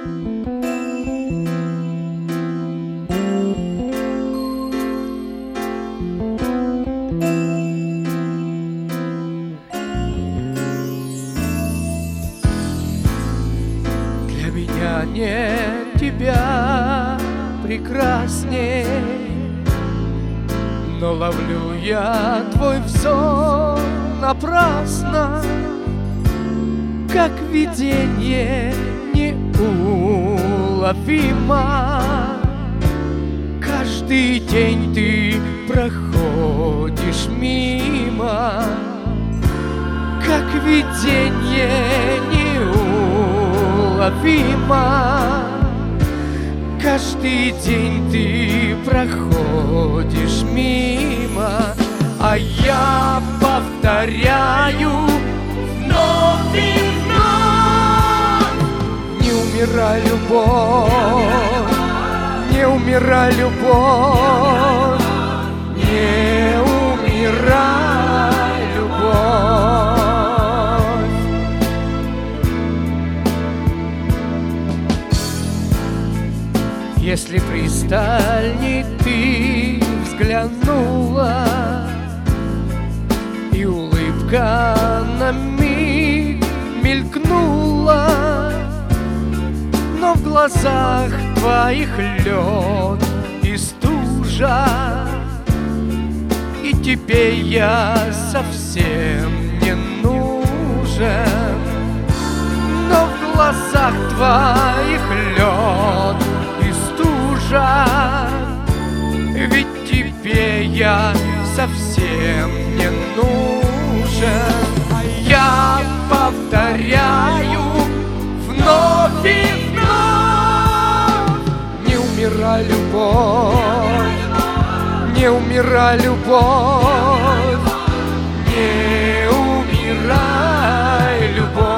Для меня нет тебя прекрасней, но ловлю я твой взор напрасно, как видение неуловимо. Каждый день ты проходишь мимо, как видение неуловимо. Каждый день ты проходишь мимо, а я повторяю вновь и вновь: не умирай, любовь, не умирай, любовь, не умирай, любовь. Если пристальней ты взглянула, и улыбка на миг мелькнула, но в глазах твоих лед и стужа, и тебе я совсем не нужен. Но в глазах твоих лед и стужа, ведь тебе я совсем не нужен. А я повторяю вновь и вновь: не умирай, любовь, не умирай, любовь, не умирай, любовь.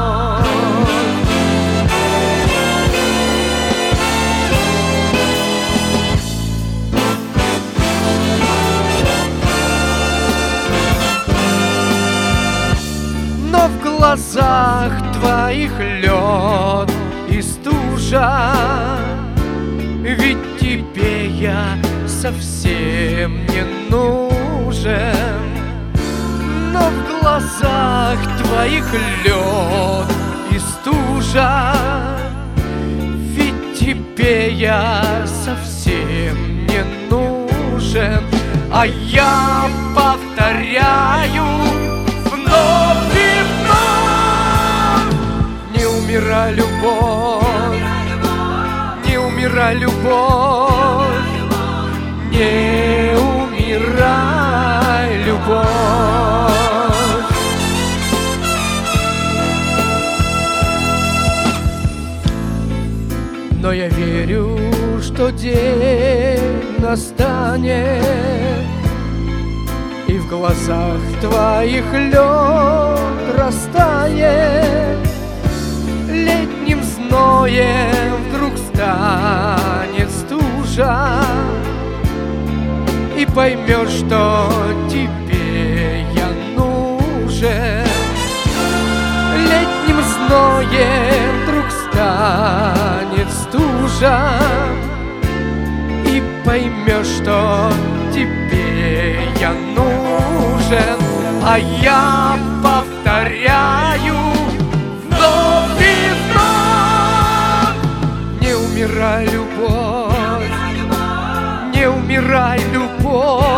Но в глазах твоих лед и стужа, ведь тебе я совсем не нужен. Но в глазах твоих лед и стужа, ведь тебе я совсем не нужен. А я повторяю вновь и вновь: не умирай, любовь, не умирай, любовь, не умирай, любовь. Но я верю, что день настанет, и в глазах твоих лед растает. Летним зноем вдруг станет стужа, и поймешь, что тебе я нужен. Летним зноем вдруг станет стужа, и поймешь, что тебе я нужен. А я повторяю вновь и вновь: не умирай, любовь, не умирай, любовь,